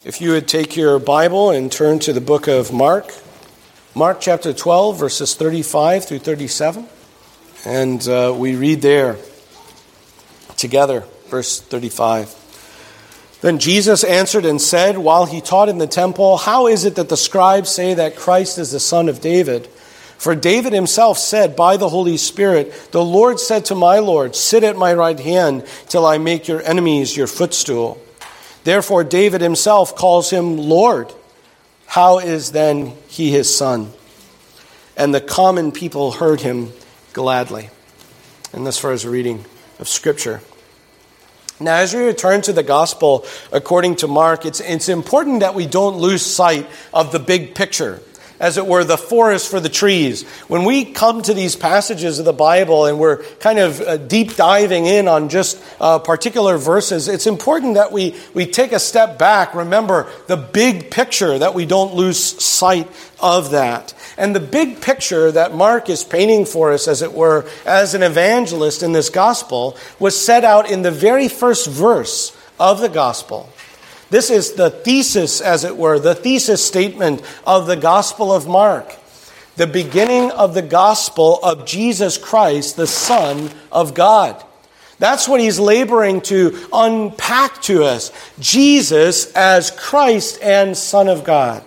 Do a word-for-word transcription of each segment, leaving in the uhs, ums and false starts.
If you would take your Bible and turn to the book of Mark, Mark chapter twelve, verses thirty-five through thirty-seven. And uh, we read there together, verse thirty-five. Then Jesus answered and said, while he taught in the temple, "How is it that the scribes say that Christ is the son of David? For David himself said by the Holy Spirit, 'The Lord said to my Lord, sit at my right hand till I make your enemies your footstool.' Therefore David himself calls him Lord. How is then he his son?" And the common people heard him gladly. And this far is a reading of Scripture. Now, as we return to the gospel according to Mark, it's, it's important that we don't lose sight of the big picture. As it were, the forest for the trees. When we come to these passages of the Bible and we're kind of uh, deep diving in on just uh, particular verses, it's important that we, we take a step back, remember the big picture, that we don't lose sight of that. And the big picture that Mark is painting for us, as it were, as an evangelist in this gospel, was set out in the very first verse of the gospel. This is the thesis, as it were, the thesis statement of the Gospel of Mark. The beginning of the gospel of Jesus Christ, the Son of God. That's what he's laboring to unpack to us. Jesus as Christ and Son of God.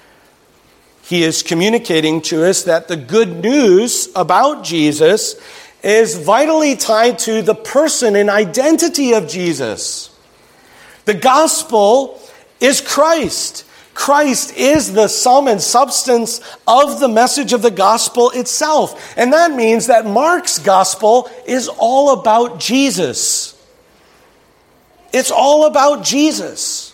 He is communicating to us that the good news about Jesus is vitally tied to the person and identity of Jesus. The gospel is Christ. Christ is the sum and substance of the message of the gospel itself. And that means that Mark's gospel is all about Jesus. It's all about Jesus.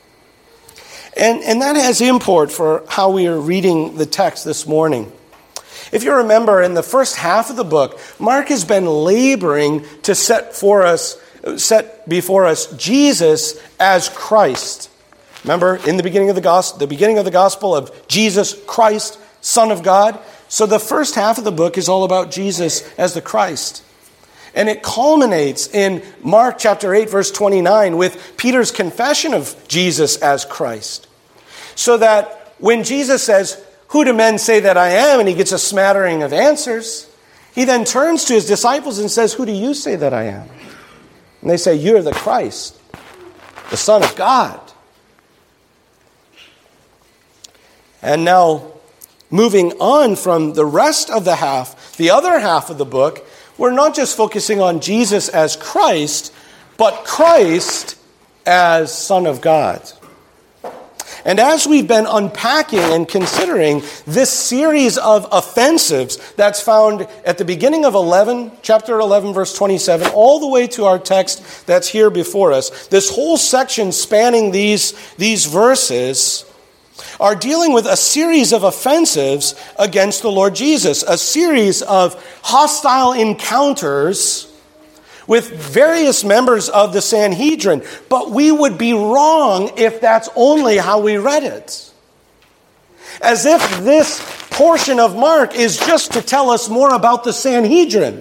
And, and that has import for how we are reading the text this morning. If you remember, in the first half of the book, Mark has been laboring to set for us set before us Jesus as Christ. Remember, in the beginning of the gospel, the beginning of the gospel of Jesus Christ, Son of God. So the first half of the book is all about Jesus as the Christ. And it culminates in Mark chapter eight, verse twenty-nine, with Peter's confession of Jesus as Christ. So that when Jesus says, "Who do men say that I am?" and he gets a smattering of answers, he then turns to his disciples and says, "Who do you say that I am?" And they say, "You're the Christ, the Son of God." And now, moving on from the rest of the half, the other half of the book, we're not just focusing on Jesus as Christ, but Christ as Son of God. And as we've been unpacking and considering this series of offensives that's found at the beginning of eleven, chapter eleven, verse twenty-seven, all the way to our text that's here before us, this whole section spanning these, these verses are dealing with a series of offensives against the Lord Jesus, a series of hostile encounters with various members of the Sanhedrin. But we would be wrong if that's only how we read it. As if this portion of Mark is just to tell us more about the Sanhedrin.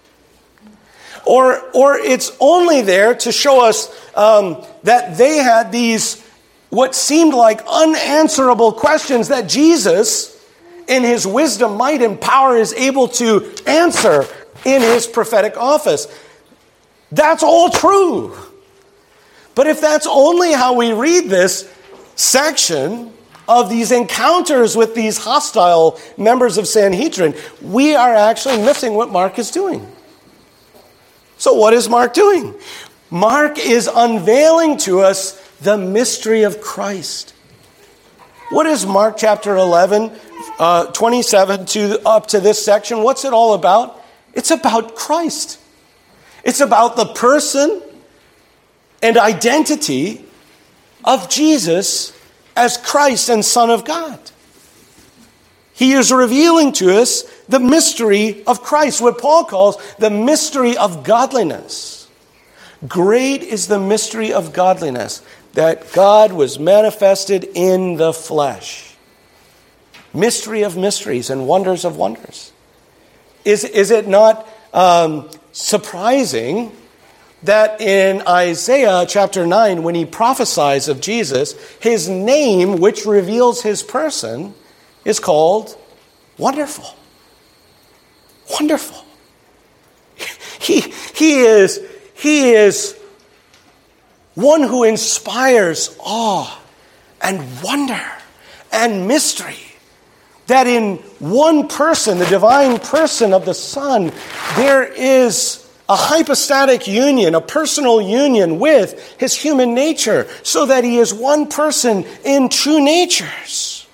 Or, or it's only there to show us um, that they had these, what seemed like unanswerable questions that Jesus, in his wisdom, might, and power, is able to answer in his prophetic office. That's all true. But if that's only how we read this section of these encounters with these hostile members of Sanhedrin, we are actually missing what Mark is doing. So what is Mark doing? Mark is unveiling to us the mystery of Christ. What is Mark chapter eleven, uh, twenty-seven to up to this section? What's it all about? It's about Christ. It's about the person and identity of Jesus as Christ and Son of God. He is revealing to us the mystery of Christ, what Paul calls the mystery of godliness. Great is the mystery of godliness, that God was manifested in the flesh. Mystery of mysteries and wonders of wonders. Is, is it not um, surprising that in Isaiah chapter nine, when he prophesies of Jesus, his name, which reveals his person, is called Wonderful. Wonderful. He, he is, he is one who inspires awe and wonder and mystery. That in one person, the divine person of the Son, there is a hypostatic union, a personal union with his human nature, so that he is one person in two natures.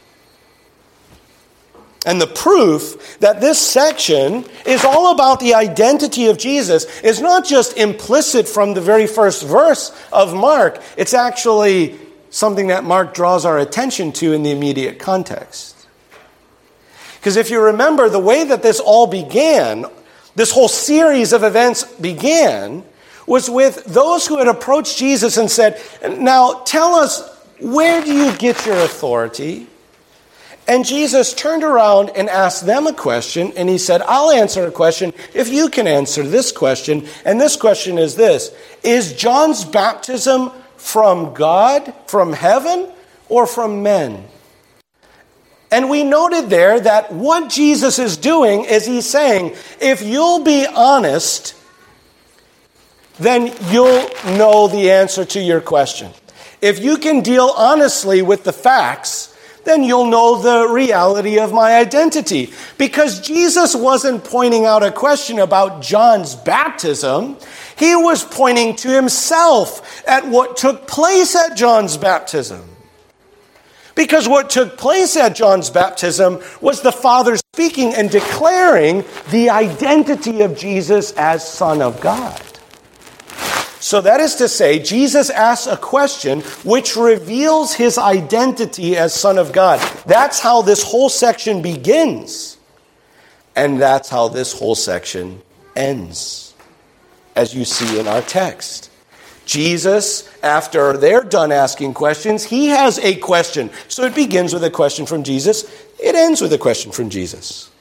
And the proof that this section is all about the identity of Jesus is not just implicit from the very first verse of Mark. It's actually something that Mark draws our attention to in the immediate context. Because if you remember, the way that this all began, this whole series of events began, was with those who had approached Jesus and said, now tell us, where do you get your authority? And Jesus turned around and asked them a question, and he said, I'll answer a question if you can answer this question. And this question is this: is John's baptism from God, from heaven, or from men? And we noted there that what Jesus is doing is he's saying, if you'll be honest, then you'll know the answer to your question. If you can deal honestly with the facts, then you'll know the reality of my identity. Because Jesus wasn't pointing out a question about John's baptism. He was pointing to himself at what took place at John's baptism. Because what took place at John's baptism was the Father speaking and declaring the identity of Jesus as Son of God. So that is to say, Jesus asks a question which reveals his identity as Son of God. That's how this whole section begins. And that's how this whole section ends, as you see in our text. Jesus, after they're done asking questions, he has a question. So it begins with a question from Jesus. It ends with a question from Jesus.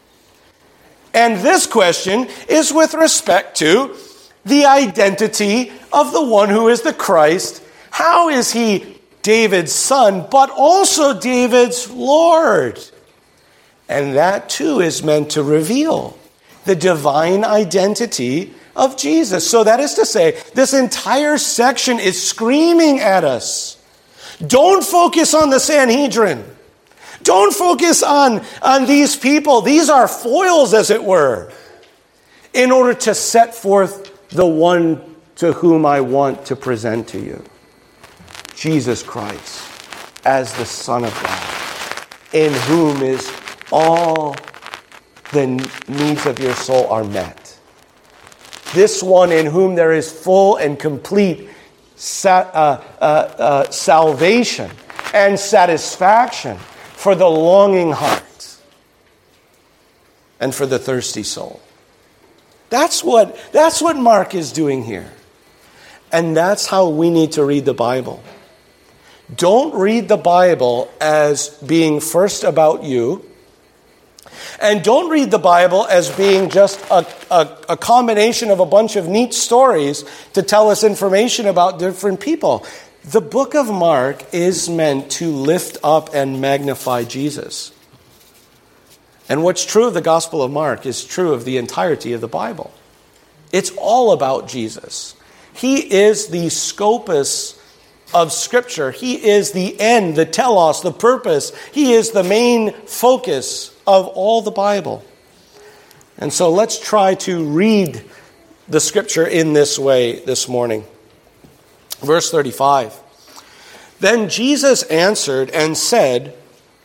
And this question is with respect to the identity of the one who is the Christ. How is he David's son, but also David's Lord? And that too is meant to reveal the divine identity of Jesus. So that is to say, this entire section is screaming at us. Don't focus on the Sanhedrin. Don't focus on, on these people. These are foils, as it were, in order to set forth the one to whom I want to present to you, Jesus Christ, as the Son of God, in whom is all the needs of your soul are met. This one in whom there is full and complete sa- uh, uh, uh, salvation and satisfaction for the longing heart and for the thirsty soul. That's what, that's what Mark is doing here. And that's how we need to read the Bible. Don't read the Bible as being first about you. And don't read the Bible as being just a, a, a combination of a bunch of neat stories to tell us information about different people. The book of Mark is meant to lift up and magnify Jesus. And what's true of the Gospel of Mark is true of the entirety of the Bible. It's all about Jesus. He is the scopus of Scripture. He is the end, the telos, the purpose. He is the main focus of all the Bible. And so let's try to read the Scripture in this way this morning. Verse thirty-five. Then Jesus answered and said,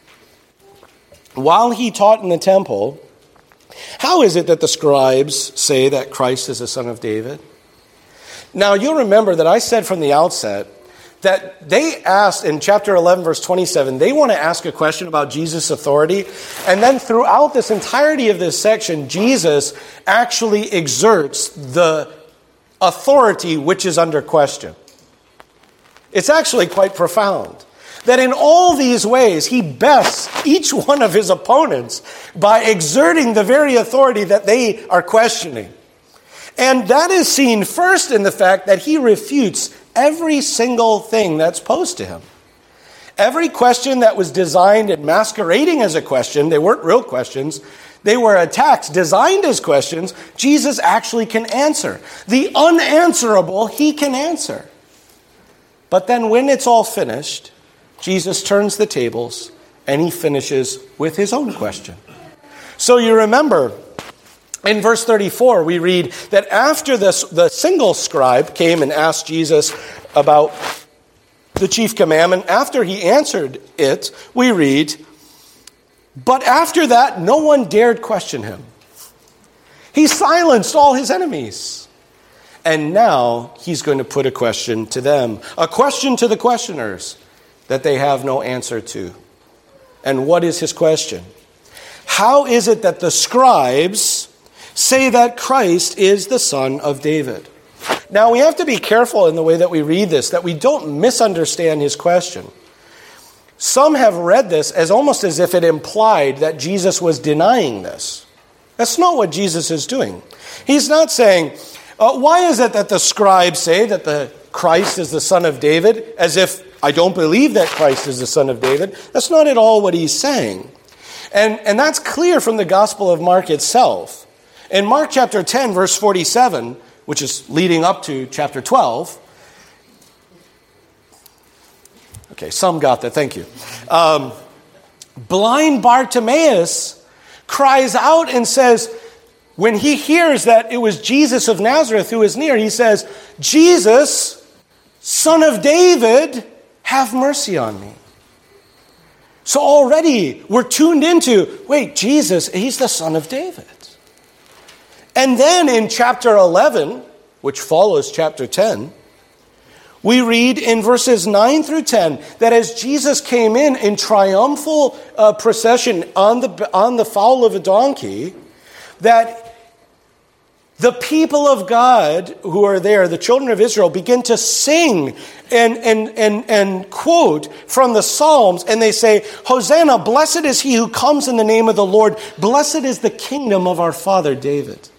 while he taught in the temple, how is it that the scribes say that Christ is the son of David? Now, you'll remember that I said from the outset that they asked in chapter eleven, verse twenty-seven, they want to ask a question about Jesus' authority. And then throughout this entirety of this section, Jesus actually exerts the authority which is under question. It's actually quite profound. That in all these ways, he bests each one of his opponents by exerting the very authority that they are questioning. And that is seen first in the fact that he refutes every single thing that's posed to him. Every question that was designed and masquerading as a question, they weren't real questions, they were attacks designed as questions, Jesus actually can answer. The unanswerable, he can answer. But then when it's all finished, Jesus turns the tables and he finishes with his own question. So you remember, in verse thirty-four, we read that after this, the single scribe came and asked Jesus about the chief commandment, after he answered it, we read, but after that, no one dared question him. He silenced all his enemies. And now he's going to put a question to them, a question to the questioners that they have no answer to. And what is his question? How is it that the scribes say that Christ is the son of David? Now, we have to be careful in the way that we read this, that we don't misunderstand his question. Some have read this as almost as if it implied that Jesus was denying this. That's not what Jesus is doing. He's not saying, uh, why is it that the scribes say that the Christ is the son of David, as if I don't believe that Christ is the son of David? That's not at all what he's saying. And, and that's clear from the Gospel of Mark itself. In Mark chapter ten, verse forty-seven, which is leading up to chapter twelve. Okay, some got that, thank you. Um, blind Bartimaeus cries out and says, when he hears that it was Jesus of Nazareth who is near, he says, Jesus, son of David, have mercy on me. So already we're tuned into, wait, Jesus, he's the son of David. And then in chapter eleven, which follows chapter ten, we read in verses nine through ten that as Jesus came in in triumphal uh, procession on the, on the foal of a donkey, that the people of God who are there, the children of Israel, begin to sing and, and, and, and quote from the Psalms, and they say, Hosanna, blessed is he who comes in the name of the Lord. Blessed is the kingdom of our father David.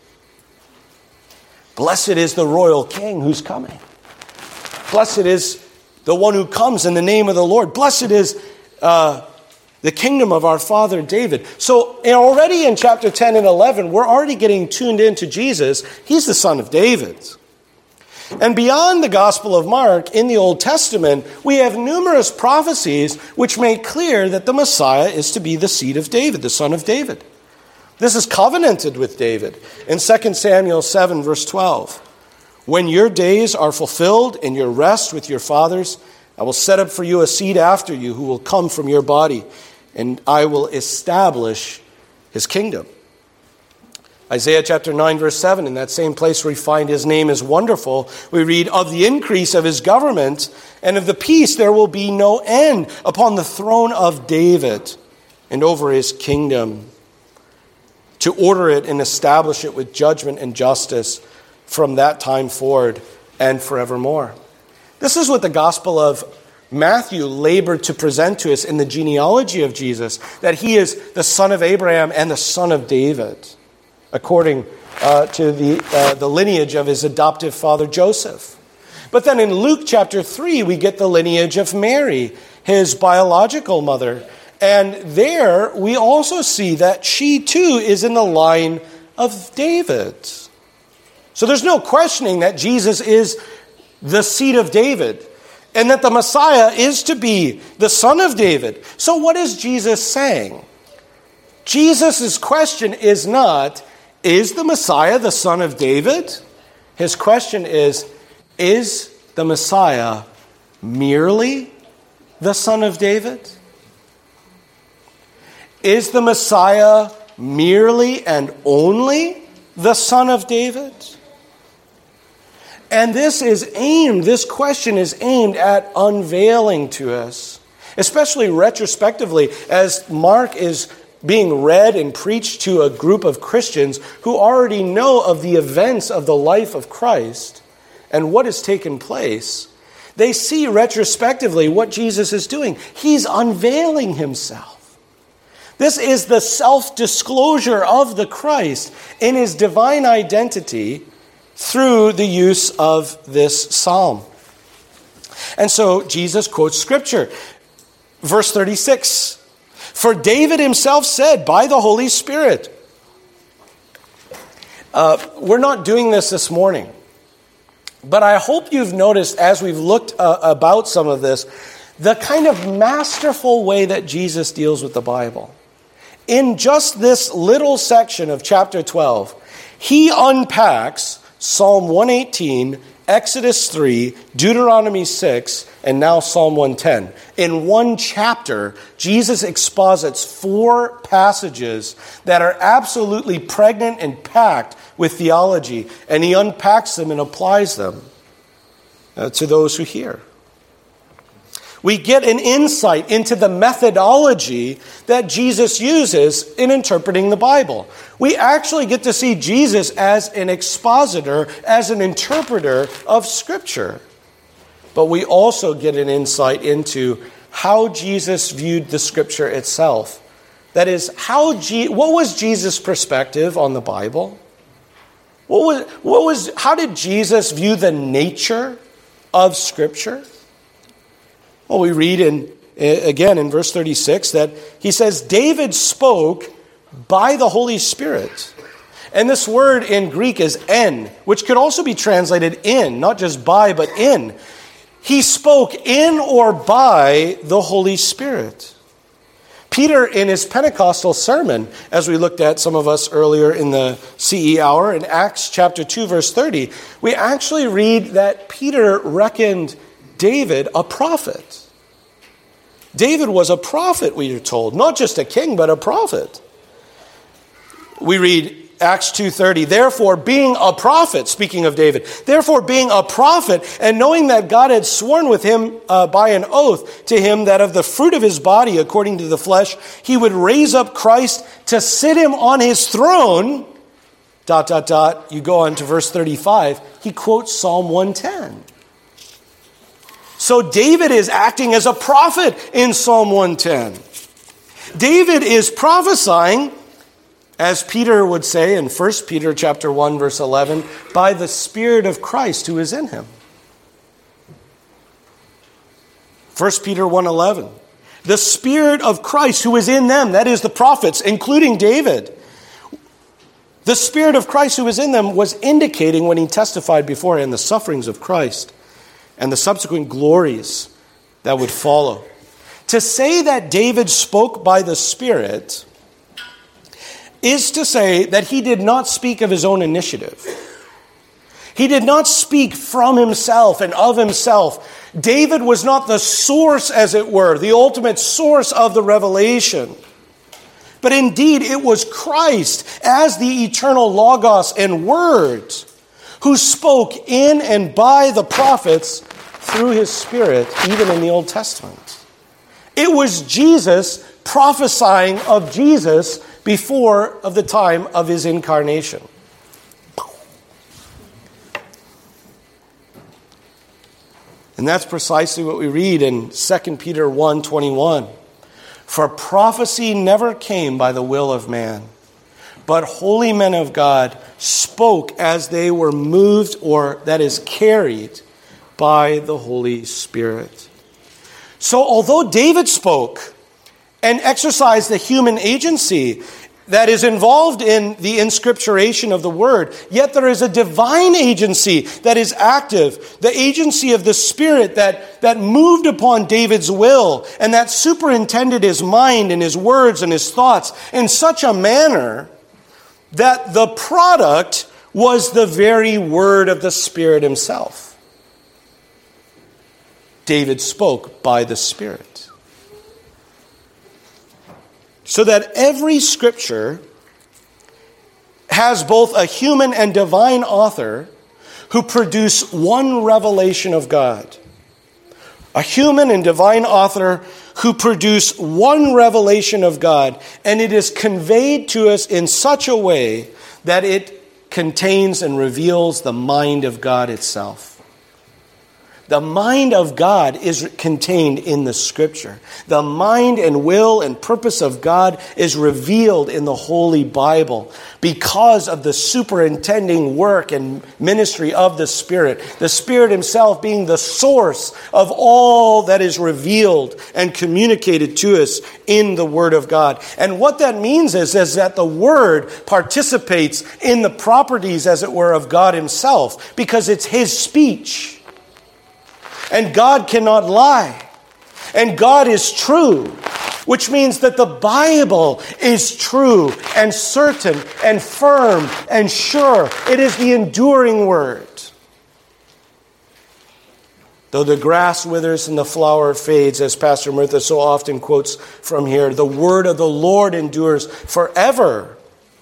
Blessed is the royal king who's coming. Blessed is the one who comes in the name of the Lord. Blessed is uh, the kingdom of our father David. So already in chapter ten and eleven, we're already getting tuned into Jesus. He's the son of David. And beyond the Gospel of Mark, in the Old Testament, we have numerous prophecies which make clear that the Messiah is to be the seed of David, the son of David. This is covenanted with David in Second Samuel seven, verse twelve. When your days are fulfilled and your rest with your fathers, I will set up for you a seed after you who will come from your body, and I will establish his kingdom. Isaiah chapter nine, verse seven, in that same place where we find his name is wonderful, we read, of the increase of his government and of the peace there will be no end upon the throne of David and over his kingdom, to order it and establish it with judgment and justice from that time forward and forevermore. This is what the Gospel of Matthew labored to present to us in the genealogy of Jesus, that he is the son of Abraham and the son of David, according uh, to the, uh, the lineage of his adoptive father Joseph. But then in Luke chapter three, we get the lineage of Mary, his biological mother. And there we also see that she too is in the line of David. So there's no questioning that Jesus is the seed of David and that the Messiah is to be the son of David. So what is Jesus saying? Jesus' question is not, is the Messiah the son of David? His question is, is the Messiah merely the son of David? Is the Messiah merely and only the son of David? And this is aimed, this question is aimed at unveiling to us, especially retrospectively, as Mark is being read and preached to a group of Christians who already know of the events of the life of Christ and what has taken place. They see retrospectively what Jesus is doing. He's unveiling himself. This is the self-disclosure of the Christ in his divine identity through the use of this psalm. And so Jesus quotes Scripture. Verse thirty-six, for David himself said by the Holy Spirit. Uh, we're not doing this this morning, but I hope you've noticed as we've looked uh, about some of this, the kind of masterful way that Jesus deals with the Bible. In just this little section of chapter twelve, he unpacks Psalm one eighteen, Exodus three, Deuteronomy six, and now Psalm one ten. In one chapter, Jesus exposits four passages that are absolutely pregnant and packed with theology, and he unpacks them and applies them uh, to those who hear. We get an insight into the methodology that Jesus uses in interpreting the Bible. We actually get to see Jesus as an expositor, as an interpreter of Scripture. But we also get an insight into how Jesus viewed the Scripture itself. That is, how Je- what was Jesus' perspective on the Bible? What was, what was, how did Jesus view the nature of Scripture? Well, we read in again in verse thirty-six that he says, David spoke by the Holy Spirit. And this word in Greek is en, which could also be translated in, not just by, but in. He spoke in or by the Holy Spirit. Peter, in his Pentecostal sermon, as we looked at some of us earlier in the C E hour, in Acts chapter two, verse thirty, we actually read that Peter reckoned David a prophet. David was a prophet, we are told. Not just a king, but a prophet. We read Acts two thirty, therefore being a prophet, speaking of David, therefore being a prophet, and knowing that God had sworn with him uh, by an oath to him that of the fruit of his body, according to the flesh, he would raise up Christ to sit him on his throne, dot, dot, dot, you go on to verse thirty-five, he quotes Psalm one ten. So David is acting as a prophet in Psalm one ten. David is prophesying, as Peter would say in First Peter chapter one, verse eleven, by the Spirit of Christ who is in him. First Peter one eleven, the Spirit of Christ who is in them, that is the prophets, including David. The Spirit of Christ who is in them was indicating when he testified beforehand the sufferings of Christ and the subsequent glories that would follow. To say that David spoke by the Spirit is to say that he did not speak of his own initiative. He did not speak from himself and of himself. David was not the source, as it were, the ultimate source of the revelation. But indeed, it was Christ as the eternal Logos and Word who spoke in and by the prophets through his Spirit, even in the Old Testament. It was Jesus prophesying of Jesus before of the time of his incarnation. And that's precisely what we read in Second Peter one twenty-one. For prophecy never came by the will of man, but holy men of God spoke as they were moved, or that is carried, by the Holy Spirit. So although David spoke and exercised the human agency that is involved in the inscripturation of the word, yet there is a divine agency that is active, the agency of the Spirit that, that moved upon David's will and that superintended his mind and his words and his thoughts in such a manner that the product was the very word of the Spirit himself. David spoke by the Spirit. So that every scripture has both a human and divine author who produce one revelation of God. A human and divine author who produce one revelation of God, and it is conveyed to us in such a way that it contains and reveals the mind of God itself. The mind of God is contained in the Scripture. The mind and will and purpose of God is revealed in the Holy Bible because of the superintending work and ministry of the Spirit. The Spirit himself being the source of all that is revealed and communicated to us in the Word of God. And what that means is, is that the Word participates in the properties, as it were, of God himself because it's his speech. And God cannot lie. And God is true, which means that the Bible is true and certain and firm and sure. It is the enduring word. Though the grass withers and the flower fades, as Pastor Murtha so often quotes from here, the word of the Lord endures forever.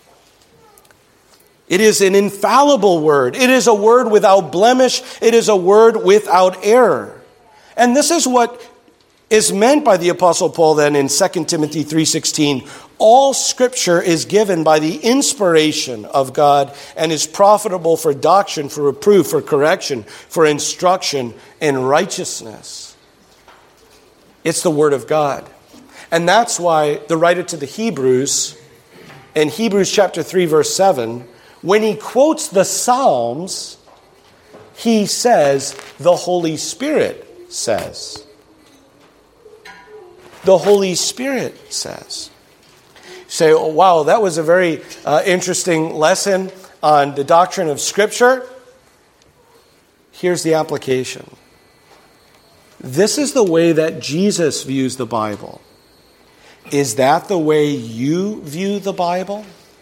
It is an infallible word. It is a word without blemish. It is a word without error. And this is what is meant by the Apostle Paul then in Second Timothy three sixteen. All Scripture is given by the inspiration of God and is profitable for doctrine, for reproof, for correction, for instruction in righteousness. It's the Word of God. And that's why the writer to the Hebrews, in Hebrews chapter three verse seven, when he quotes the Psalms, he says, the Holy Spirit says. The Holy Spirit says. You say, oh, wow, that was a very uh, interesting lesson on the doctrine of Scripture. Here's the application. This is the way that Jesus views the Bible. Is that the way you view the Bible?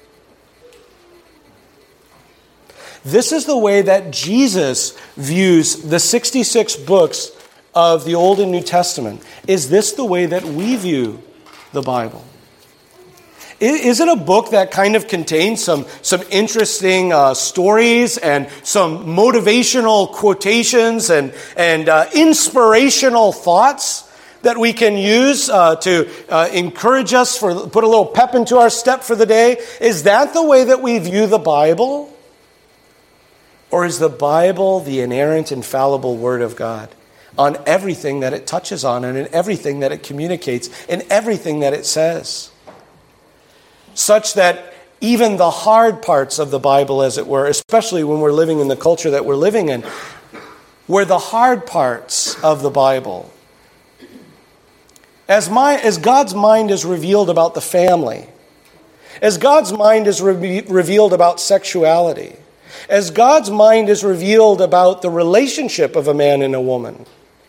This is the way that Jesus views the sixty-six books of the Old and New Testament. Is this the way that we view the Bible? Is it a book that kind of contains some, some interesting uh, stories and some motivational quotations and, and uh, inspirational thoughts that we can use uh, to uh, encourage us, for put a little pep into our step for the day? Is that the way that we view the Bible? Or is the Bible the inerrant, infallible Word of God on everything that it touches on and in everything that it communicates, in everything that it says? Such that even the hard parts of the Bible, as it were, especially when we're living in the culture that we're living in, where the hard parts of the Bible, as, my, as God's mind is revealed about the family, as God's mind is re- revealed about sexuality, as God's mind is revealed about the relationship of a man and a woman,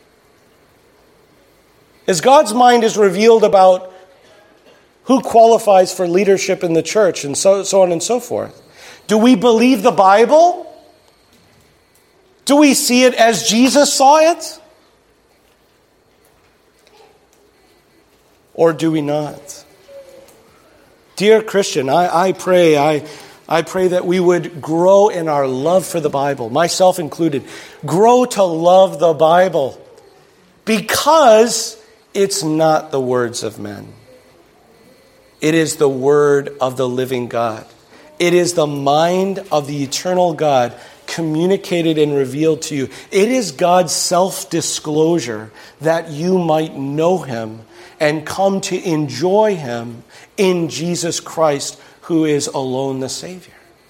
as God's mind is revealed about who qualifies for leadership in the church and so, so on and so forth. Do we believe the Bible? Do we see it as Jesus saw it? Or do we not? Dear Christian, I, I pray, I I pray that we would grow in our love for the Bible, myself included. Grow to love the Bible because it's not the words of men. It is the word of the living God. It is the mind of the eternal God communicated and revealed to you. It is God's self-disclosure that you might know him and come to enjoy him in Jesus Christ, who is alone the Savior.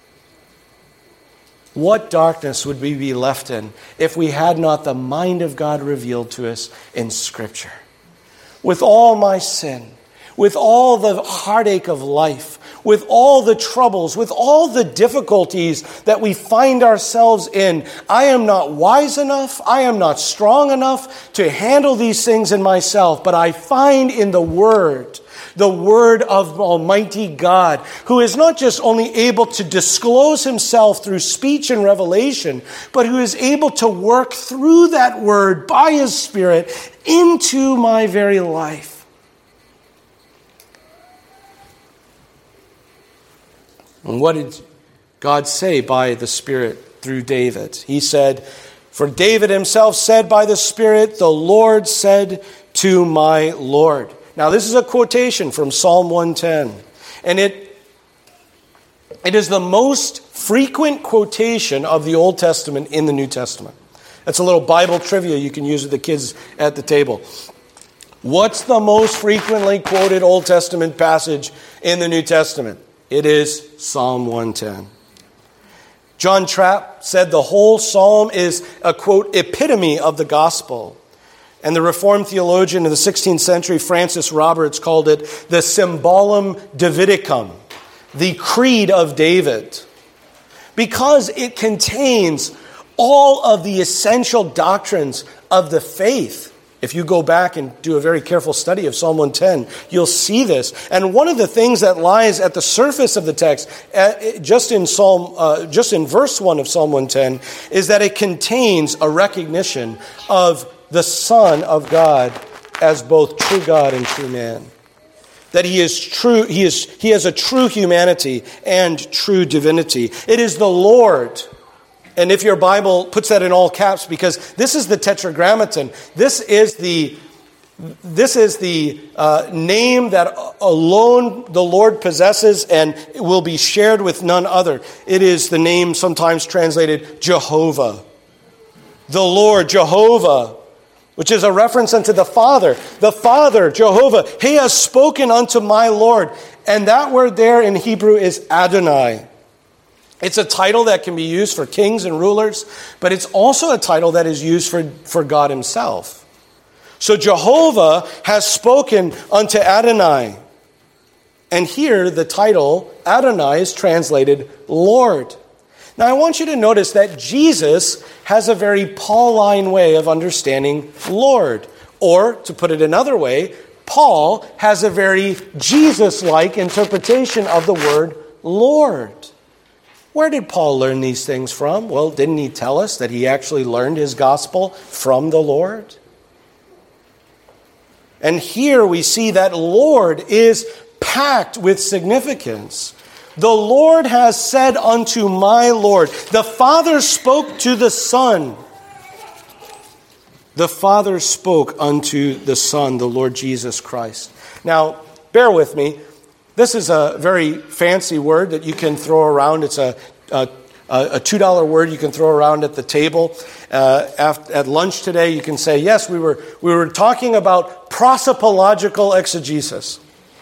What darkness would we be left in if we had not the mind of God revealed to us in Scripture? With all my sin, with all the heartache of life, with all the troubles, with all the difficulties that we find ourselves in, I am not wise enough, I am not strong enough to handle these things in myself, but I find in the Word, the Word of Almighty God, who is not just only able to disclose himself through speech and revelation, but who is able to work through that Word by his Spirit into my very life. And what did God say by the Spirit through David? He said, for David himself said by the Spirit, the Lord said to my Lord. Now this is a quotation from Psalm one ten. And it, it is the most frequent quotation of the Old Testament in the New Testament. That's a little Bible trivia you can use with the kids at the table. What's the most frequently quoted Old Testament passage in the New Testament? It is Psalm one ten. John Trapp said the whole psalm is a, quote, epitome of the gospel. And the Reformed theologian of the sixteenth century, Francis Roberts, called it the Symbolum Davidicum, the Creed of David, because it contains all of the essential doctrines of the faith. If you go back and do a very careful study of Psalm one ten, you'll see this. And one of the things that lies at the surface of the text, just in Psalm, uh, just in verse one of Psalm one ten, is that it contains a recognition of the Son of God as both true God and true man. That he is true, he is he has a true humanity and true divinity. It is the Lord. And if your Bible puts that in all caps, because this is the Tetragrammaton, this is the this is the uh, name that alone the Lord possesses and will be shared with none other. It is the name sometimes translated Jehovah. The Lord, Jehovah, which is a reference unto the Father. The Father, Jehovah, he has spoken unto my Lord. And that word there in Hebrew is Adonai. It's a title that can be used for kings and rulers, but it's also a title that is used for, for God himself. So Jehovah has spoken unto Adonai. And here the title Adonai is translated Lord. Now I want you to notice that Jesus has a very Pauline way of understanding Lord. Or, to put it another way, Paul has a very Jesus-like interpretation of the word Lord. Where did Paul learn these things from? Well, didn't he tell us that he actually learned his gospel from the Lord? And here we see that Lord is packed with significance. The Lord has said unto my Lord. The Father spoke to the Son. The Father spoke unto the Son, the Lord Jesus Christ. Now, bear with me. This is a very fancy word that you can throw around. It's a, a, a two dollar word you can throw around at the table. Uh, after, at lunch today, you can say, yes, we were, we were talking about prosopological exegesis.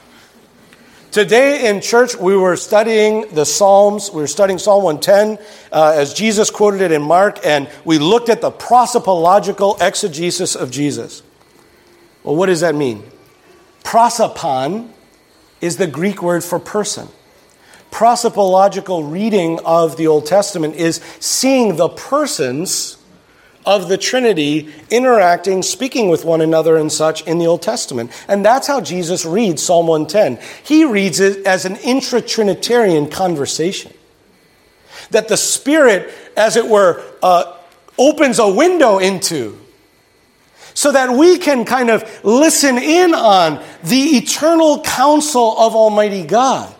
Today in church, we were studying the Psalms. We were studying Psalm one ten uh, as Jesus quoted it in Mark, and we looked at the prosopological exegesis of Jesus. Well, what does that mean? Prosopon is the Greek word for person. Prosopological reading of the Old Testament is seeing the persons of the Trinity interacting, speaking with one another and such in the Old Testament. And that's how Jesus reads Psalm one ten. He reads it as an intra-Trinitarian conversation. That the Spirit, as it were, uh, opens a window into, so that we can kind of listen in on the eternal counsel of Almighty God.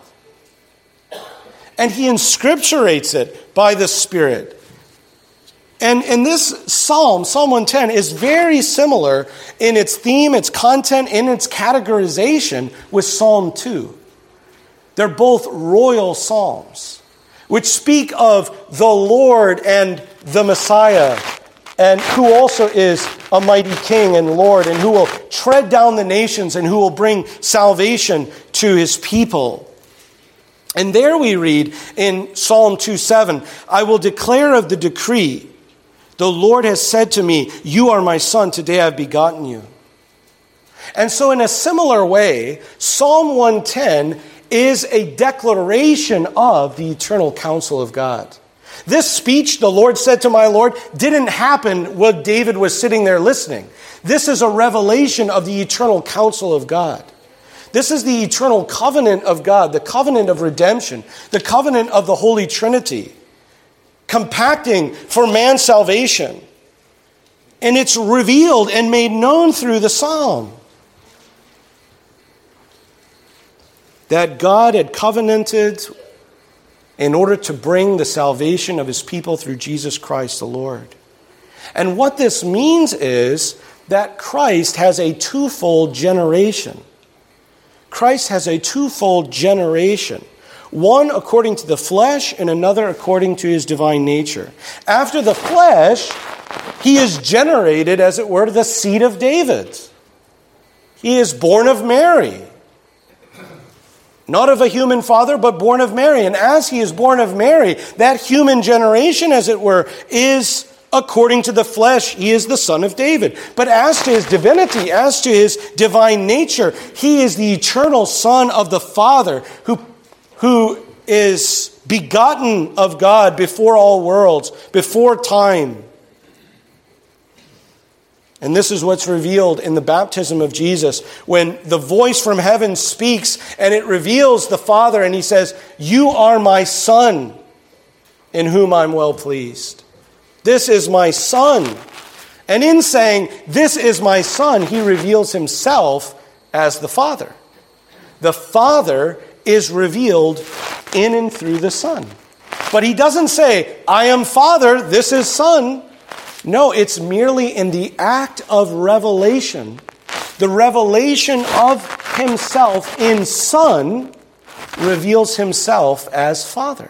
And he inscripturates it by the Spirit. And, and this psalm, Psalm one ten, is very similar in its theme, its content, in its categorization with Psalm two. They're both royal psalms, which speak of the Lord and the Messiah, and who also is a mighty king and Lord, and who will tread down the nations and who will bring salvation to his people. And there we read in Psalm two seven, I will declare of the decree, the Lord has said to me, you are my son, today I have begotten you. And so in a similar way, Psalm one ten is a declaration of the eternal counsel of God. This speech, the Lord said to my Lord, didn't happen when David was sitting there listening. This is a revelation of the eternal counsel of God. This is the eternal covenant of God, the covenant of redemption, the covenant of the Holy Trinity, compacting for man's salvation. And it's revealed and made known through the psalm that God had covenanted in order to bring the salvation of his people through Jesus Christ the Lord. And what this means is that Christ has a twofold generation. Christ has a twofold generation. One according to the flesh and another according to his divine nature. After the flesh, He is generated, as it were, the seed of David. He is born of Mary. Not of a human father, but born of Mary. And as he is born of Mary, that human generation, as it were, is according to the flesh. He is the son of David. But as to his divinity, as to his divine nature, he is the eternal Son of the Father, who, who is begotten of God before all worlds, before time. And this is what's revealed in the baptism of Jesus, when the voice from heaven speaks and it reveals the Father, and he says, "You are my Son, in whom I'm well pleased. This is my Son." And in saying, "This is my Son," he reveals himself as the Father. The Father is revealed in and through the Son. But he doesn't say, "I am Father, this is Son." No, it's merely in the act of revelation. The revelation of himself in Son reveals himself as Father.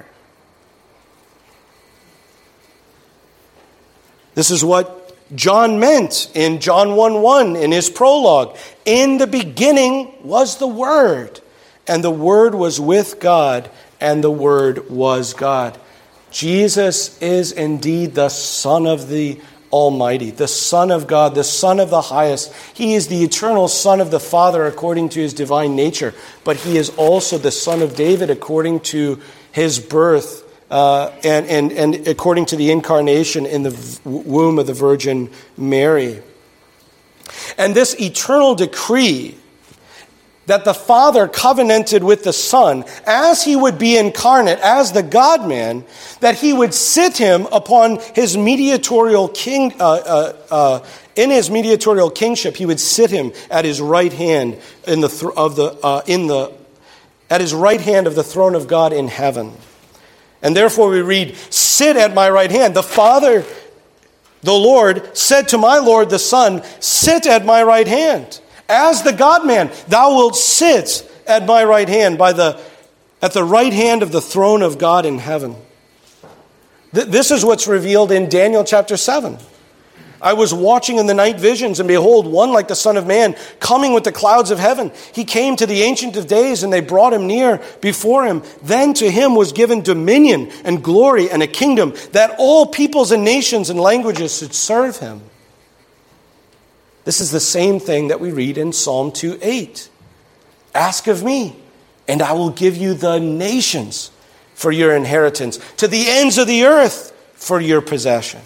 This is what John meant in John one one in his prologue. "In the beginning was the Word, and the Word was with God, and the Word was God." Jesus is indeed the Son of the Almighty, the Son of God, the Son of the Highest. He is the eternal Son of the Father according to his divine nature, but he is also the Son of David according to his birth uh, and, and, and according to the incarnation in the womb of the Virgin Mary. And this eternal decree that the Father covenanted with the Son, as he would be incarnate, as the God-man, that he would sit him upon his mediatorial king, uh, uh, uh, in his mediatorial kingship, he would sit him at his right hand in the th- of the uh, in the at his right hand of the throne of God in heaven. And therefore we read, "Sit at my right hand." The Father, the Lord, said to my Lord the Son, "Sit at my right hand. As the God-man, thou wilt sit at my right hand, by the at the right hand of the throne of God in heaven." Th- this is what's revealed in Daniel chapter seven. "I was watching in the night visions, and behold, one like the Son of Man, coming with the clouds of heaven. He came to the Ancient of Days, and they brought him near before him. Then to him was given dominion and glory and a kingdom, that all peoples and nations and languages should serve him." This is the same thing that we read in Psalm two eight. "Ask of me, and I will give you the nations for your inheritance, to the ends of the earth for your possession."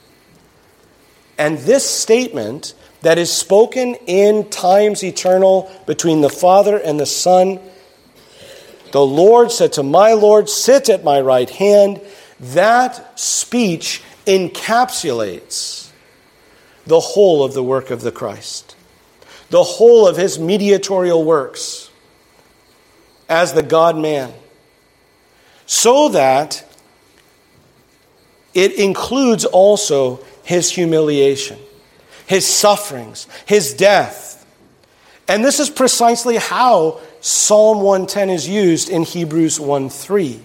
And this statement that is spoken in times eternal between the Father and the Son, "The Lord said to my Lord, sit at my right hand," that speech encapsulates the whole of the work of the Christ, the whole of his mediatorial works as the God-man, so that it includes also his humiliation, his sufferings, his death. And this is precisely how Psalm one ten is used in Hebrews one three.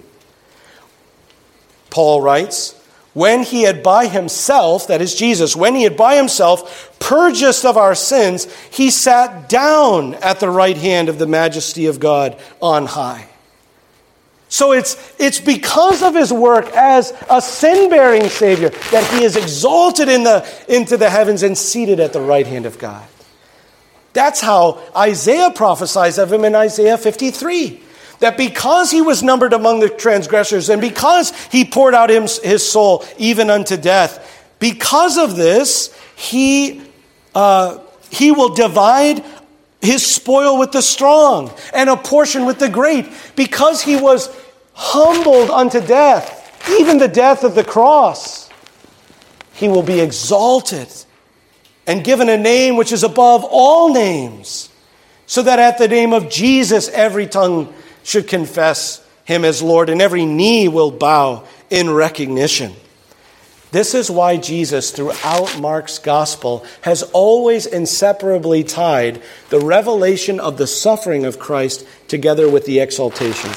Paul writes, "When he had by himself," that is Jesus, "when he had by himself purged us of our sins, he sat down at the right hand of the majesty of God on high." So it's, it's because of his work as a sin-bearing Savior that he is exalted in the, into the heavens and seated at the right hand of God. That's how Isaiah prophesies of him in Isaiah fifty-three. That because he was numbered among the transgressors, and because he poured out his soul even unto death, because of this, he uh, he will divide his spoil with the strong and a portion with the great. Because he was humbled unto death, even the death of the cross, he will be exalted and given a name which is above all names, so that at the name of Jesus every tongue should confess him as Lord, and every knee will bow in recognition. This is why Jesus, throughout Mark's gospel, has always inseparably tied the revelation of the suffering of Christ together with the exaltation.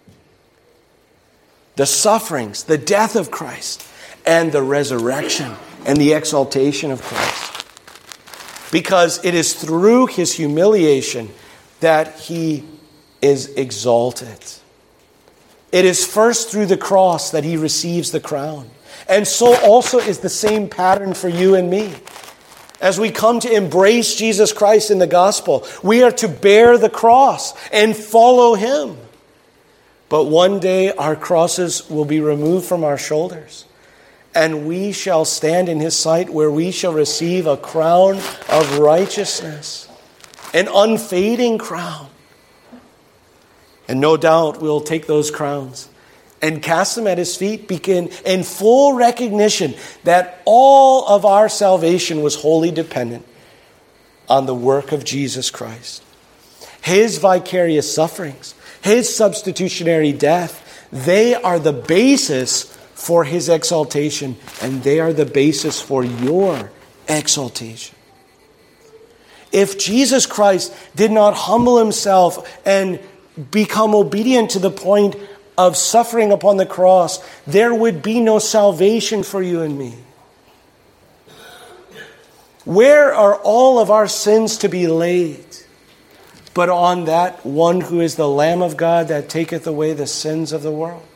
The sufferings, the death of Christ, and the resurrection and the exaltation of Christ. Because it is through his humiliation that he is exalted. It is first through the cross that he receives the crown. And so also is the same pattern for you and me. As we come to embrace Jesus Christ in the gospel, we are to bear the cross and follow him. But one day our crosses will be removed from our shoulders, and we shall stand in his sight, where we shall receive a crown of righteousness, an unfading crown. And no doubt we'll take those crowns and cast them at his feet, begin in full recognition that all of our salvation was wholly dependent on the work of Jesus Christ. His vicarious sufferings, his substitutionary death, they are the basis for his exaltation, and they are the basis for your exaltation. If Jesus Christ did not humble himself and become obedient to the point of suffering upon the cross, there would be no salvation for you and me. Where are all of our sins to be laid but on that one who is the Lamb of God that taketh away the sins of the world?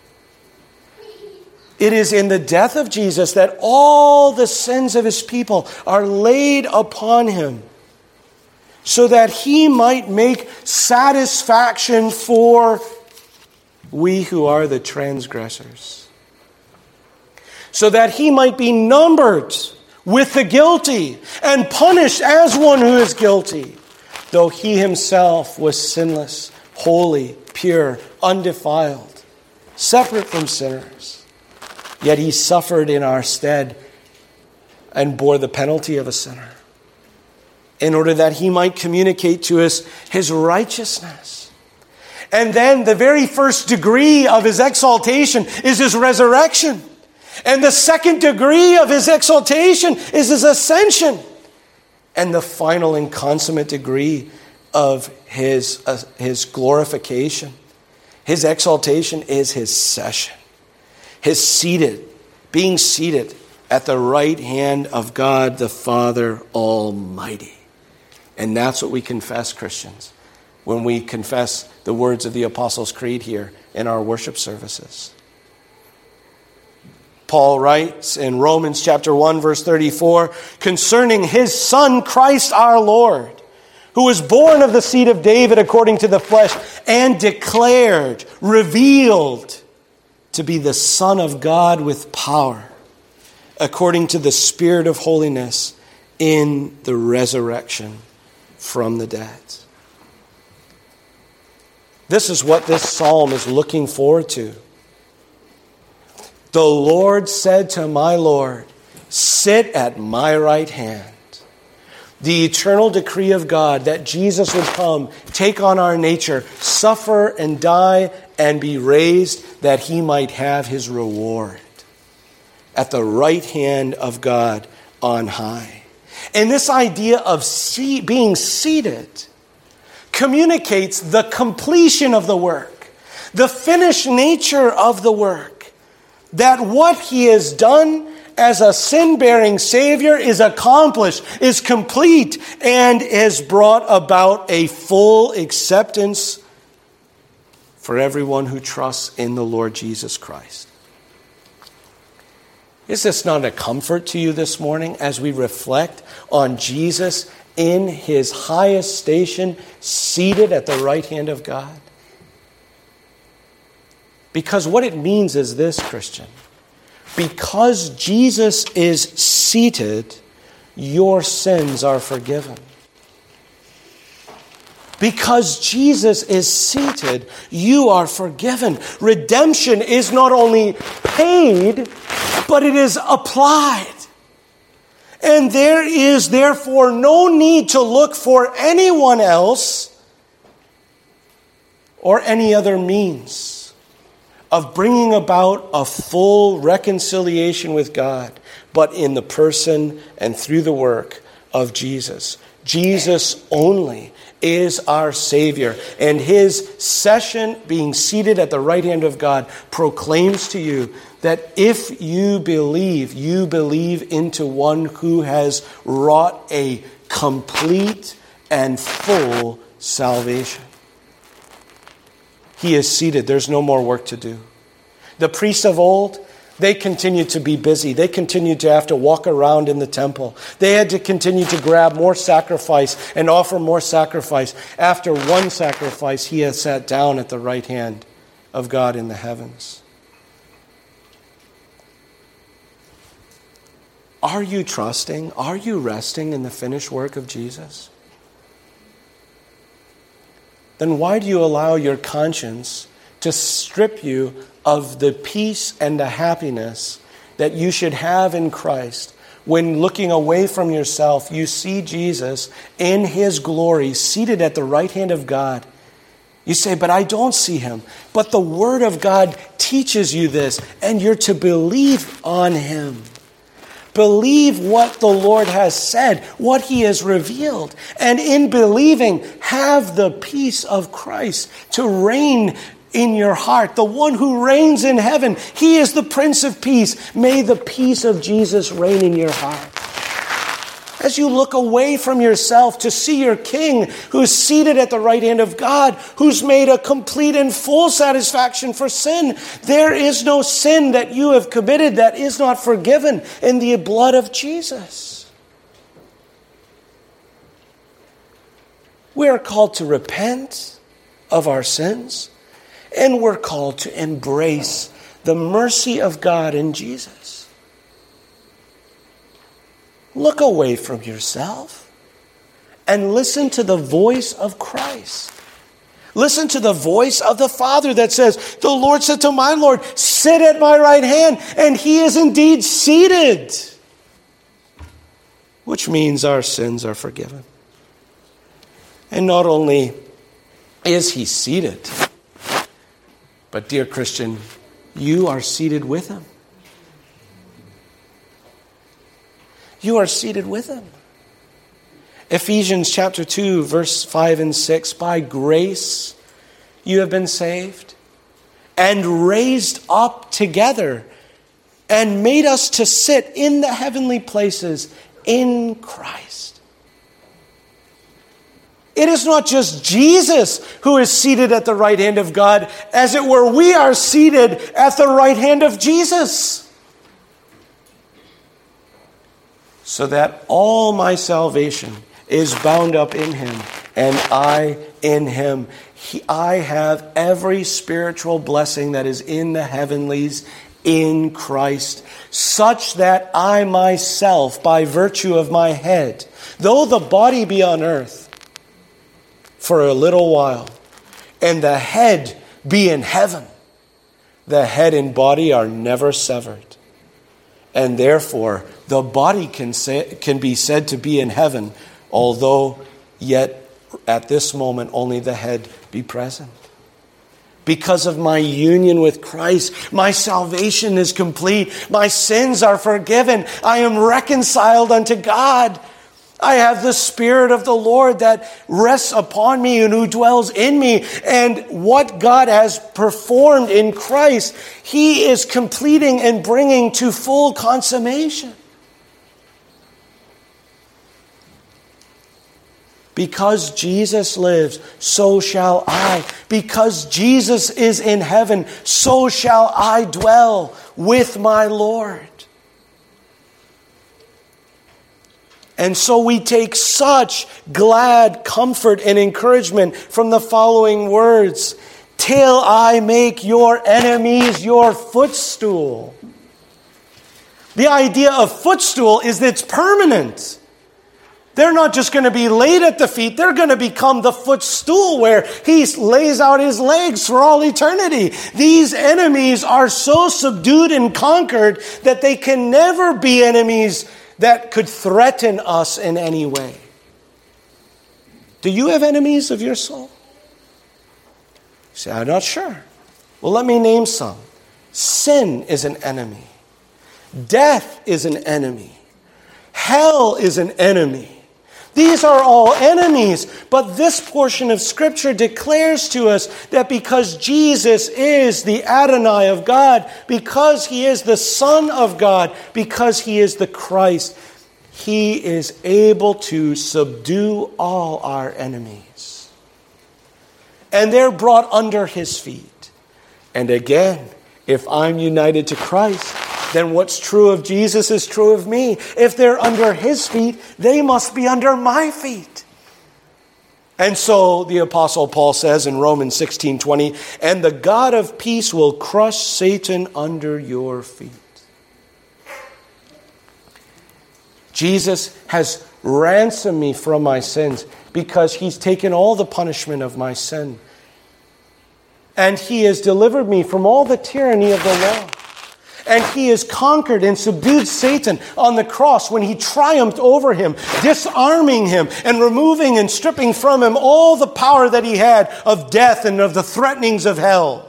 It is in the death of Jesus that all the sins of his people are laid upon him, so that he might make satisfaction for we who are the transgressors, so that he might be numbered with the guilty and punished as one who is guilty, though he himself was sinless, holy, pure, undefiled, separate from sinners. Yet he suffered in our stead and bore the penalty of a sinner, in order that he might communicate to us his righteousness. And then the very first degree of his exaltation is his resurrection. And the second degree of his exaltation is his ascension. And the final and consummate degree of his, uh, his glorification, his exaltation, is his session. His seated, being seated at the right hand of God the Father Almighty. And that's what we confess, Christians, when we confess the words of the Apostles' Creed here in our worship services. Paul writes in Romans chapter one, verse thirty-four, concerning his Son, Christ our Lord, who was born of the seed of David according to the flesh, and declared, revealed to be the Son of God with power, according to the Spirit of holiness in the resurrection from the dead. This is what this psalm is looking forward to. The Lord said to my Lord, sit at my right hand. The eternal decree of God that Jesus would come, take on our nature, suffer and die and be raised, that he might have his reward at the right hand of God on high. And this idea of see, being seated communicates the completion of the work, the finished nature of the work, that what he has done as a sin-bearing Savior is accomplished, is complete, and has brought about a full acceptance for everyone who trusts in the Lord Jesus Christ. Is this not a comfort to you this morning as we reflect on Jesus in his highest station, seated at the right hand of God? Because what it means is this, Christian. Because Jesus is seated, your sins are forgiven. Because Jesus is seated, you are forgiven. Redemption is not only paid, but it is applied. And there is therefore no need to look for anyone else or any other means of bringing about a full reconciliation with God, but in the person and through the work of Jesus. Jesus only is our Savior, and his session, being seated at the right hand of God, proclaims to you that if you believe, you believe into one who has wrought a complete and full salvation. He is seated. There's no more work to do. The priests of old, they continued to be busy. They continued to have to walk around in the temple. They had to continue to grab more sacrifice and offer more sacrifice. After one sacrifice, he had sat down at the right hand of God in the heavens. Are you trusting? Are you resting in the finished work of Jesus? Then why do you allow your conscience to strip you of the peace and the happiness that you should have in Christ? When looking away from yourself, you see Jesus in his glory, seated at the right hand of God. You say, but I don't see him. But the Word of God teaches you this, and you're to believe on him. Believe what the Lord has said, what he has revealed. And in believing, have the peace of Christ to reign in your heart. The one who reigns in heaven, he is the Prince of Peace. May the peace of Jesus reign in your heart. As you look away from yourself to see your King who's seated at the right hand of God, who's made a complete and full satisfaction for sin. There is no sin that you have committed that is not forgiven in the blood of Jesus. We are called to repent of our sins, and we're called to embrace the mercy of God in Jesus. Look away from yourself and listen to the voice of Christ. Listen to the voice of the Father that says, the Lord said to my Lord, sit at my right hand, and he is indeed seated. Which means our sins are forgiven. And not only is he seated, but dear Christian, you are seated with him. You are seated with him. Ephesians chapter two, verse five and six. By grace you have been saved and raised up together and made us to sit in the heavenly places in Christ. It is not just Jesus who is seated at the right hand of God. As it were, we are seated at the right hand of Jesus. So that all my salvation is bound up in him, and I in him. He, I have every spiritual blessing that is in the heavenlies in Christ, such that I myself, by virtue of my head, though the body be on earth for a little while, and the head be in heaven, the head and body are never severed. And therefore, the body can say, can be said to be in heaven, although yet at this moment only the head be present. Because of my union with Christ, my salvation is complete. My sins are forgiven. I am reconciled unto God. I have the Spirit of the Lord that rests upon me and who dwells in me. And what God has performed in Christ, he is completing and bringing to full consummation. Because Jesus lives, so shall I. Because Jesus is in heaven, so shall I dwell with my Lord. And so we take such glad comfort and encouragement from the following words. Till I make your enemies your footstool. The idea of footstool is that it's permanent. They're not just going to be laid at the feet. They're going to become the footstool where he lays out his legs for all eternity. These enemies are so subdued and conquered that they can never be enemies that could threaten us in any way. Do you have enemies of your soul? You say, I'm not sure. Well, let me name some. Sin is an enemy. Death is an enemy. Hell is an enemy. These are all enemies. But this portion of Scripture declares to us that because Jesus is the Adonai of God, because he is the Son of God, because he is the Christ, he is able to subdue all our enemies. And they're brought under his feet. And again, if I'm united to Christ, then what's true of Jesus is true of me. If they're under his feet, they must be under my feet. And so the Apostle Paul says in Romans sixteen twenty, and the God of peace will crush Satan under your feet. Jesus has ransomed me from my sins because he's taken all the punishment of my sin. And he has delivered me from all the tyranny of the law. And he has conquered and subdued Satan on the cross when he triumphed over him, disarming him and removing and stripping from him all the power that he had of death and of the threatenings of hell.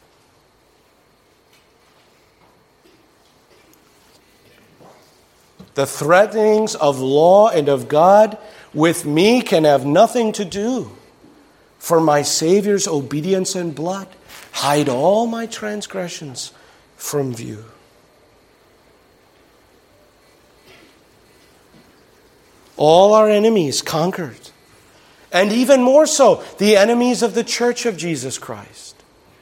The threatenings of law and of God with me can have nothing to do. For my Savior's obedience and blood hide all my transgressions from view. All our enemies conquered. And even more so, the enemies of the church of Jesus Christ.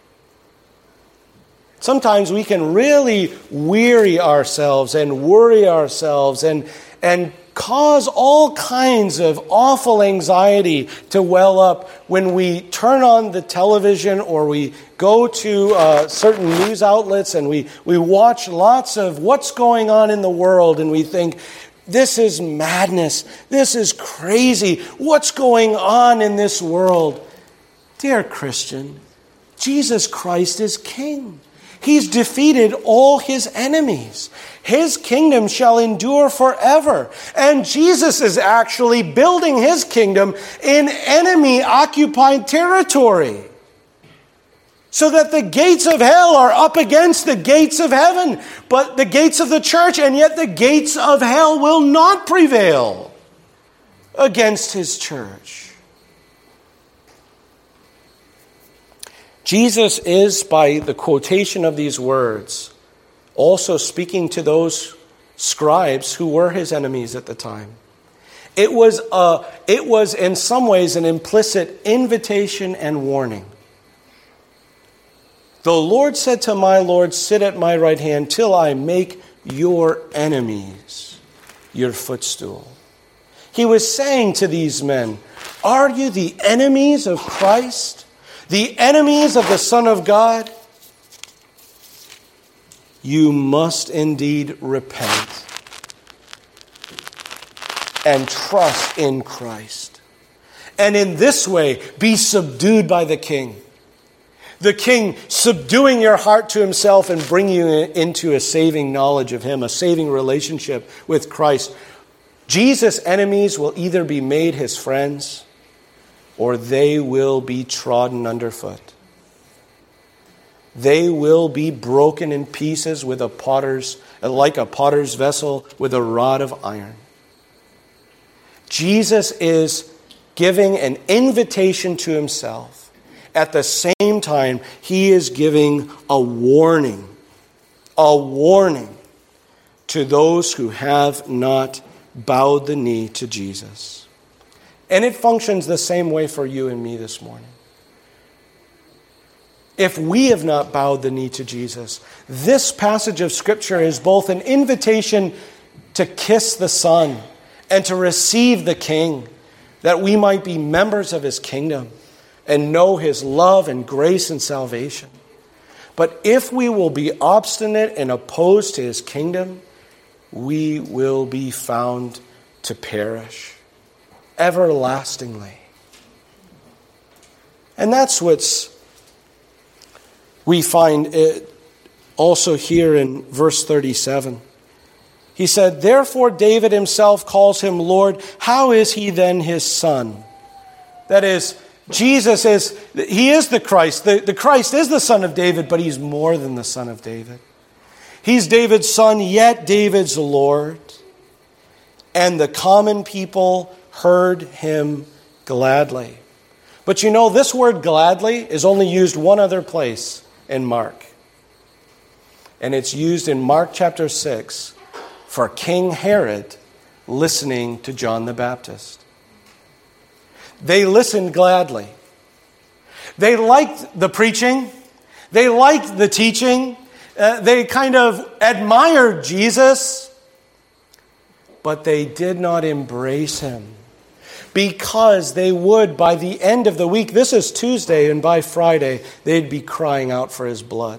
Sometimes we can really weary ourselves and worry ourselves and, and cause all kinds of awful anxiety to well up when we turn on the television or we go to uh, certain news outlets and we, we watch lots of what's going on in the world and we think, this is madness, this is crazy, what's going on in this world? Dear Christian, Jesus Christ is King. He's defeated all his enemies. His kingdom shall endure forever. And Jesus is actually building his kingdom in enemy-occupied territory. So that the gates of hell are up against the gates of heaven, but the gates of the church, and yet the gates of hell will not prevail against his church. Jesus is, by the quotation of these words, also speaking to those scribes who were his enemies at the time. It was, a, it was in some ways an implicit invitation and warning. The Lord said to my Lord, sit at my right hand till I make your enemies your footstool. He was saying to these men, are you the enemies of Christ? The enemies of the Son of God? You must indeed repent and trust in Christ. And in this way, be subdued by the King. The King subduing your heart to himself and bringing you into a saving knowledge of him, a saving relationship with Christ. Jesus' enemies will either be made his friends or they will be trodden underfoot. They will be broken in pieces with a potter's, like a potter's vessel with a rod of iron. Jesus is giving an invitation to himself. At the same time, he is giving a warning, a warning to those who have not bowed the knee to Jesus. And it functions the same way for you and me this morning. If we have not bowed the knee to Jesus, this passage of Scripture is both an invitation to kiss the Son and to receive the King, that we might be members of his kingdom and know his love and grace and salvation. But if we will be obstinate and opposed to his kingdom, we will be found to perish everlastingly. And that's what's we find it also here in verse thirty-seven. He said, therefore David himself calls him Lord. How is he then his son? That is, Jesus is, he is the Christ. The, the Christ is the son of David, but he's more than the son of David. He's David's son, yet David's Lord. And the common people heard him gladly. But you know, this word gladly is only used one other place in Mark. And it's used in Mark chapter six for King Herod listening to John the Baptist. They listened gladly. They liked the preaching. They liked the teaching. Uh, they kind of admired Jesus. But they did not embrace him. Because they would, by the end of the week, this is Tuesday, and by Friday, they'd be crying out for his blood.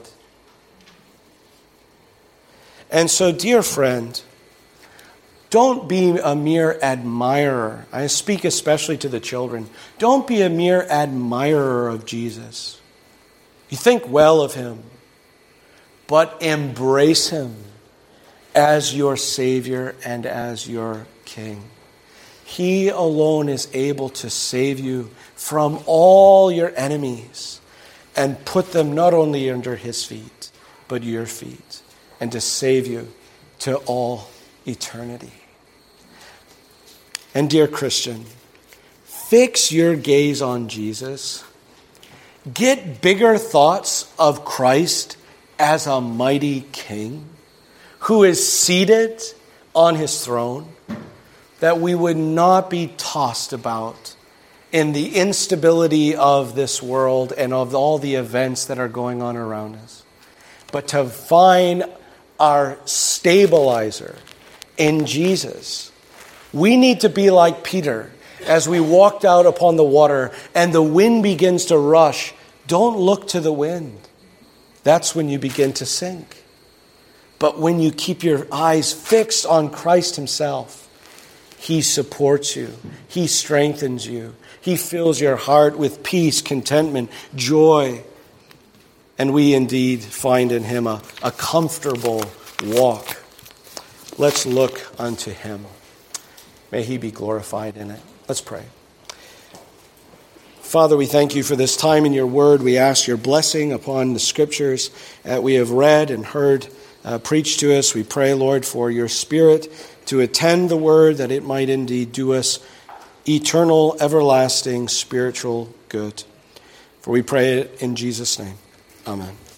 And so, dear friend, don't be a mere admirer. I speak especially to the children. Don't be a mere admirer of Jesus. You think well of him, but embrace him as your Savior and as your King. He alone is able to save you from all your enemies and put them not only under his feet, but your feet, and to save you to all eternity. And dear Christian, fix your gaze on Jesus. Get bigger thoughts of Christ as a mighty King who is seated on his throne, that we would not be tossed about in the instability of this world and of all the events that are going on around us, but to find our stabilizer in Jesus. We need to be like Peter as we walked out upon the water and the wind begins to rush. Don't look to the wind. That's when you begin to sink. But when you keep your eyes fixed on Christ himself, he supports you. He strengthens you. He fills your heart with peace, contentment, joy. And we indeed find in him a, a comfortable walk. Let's look unto him. May he be glorified in it. Let's pray. Father, we thank you for this time in your word. We ask your blessing upon the scriptures that we have read and heard uh, preached to us. We pray, Lord, for your Spirit to attend the word, that it might indeed do us eternal, everlasting, spiritual good. For we pray it in Jesus' name. Amen.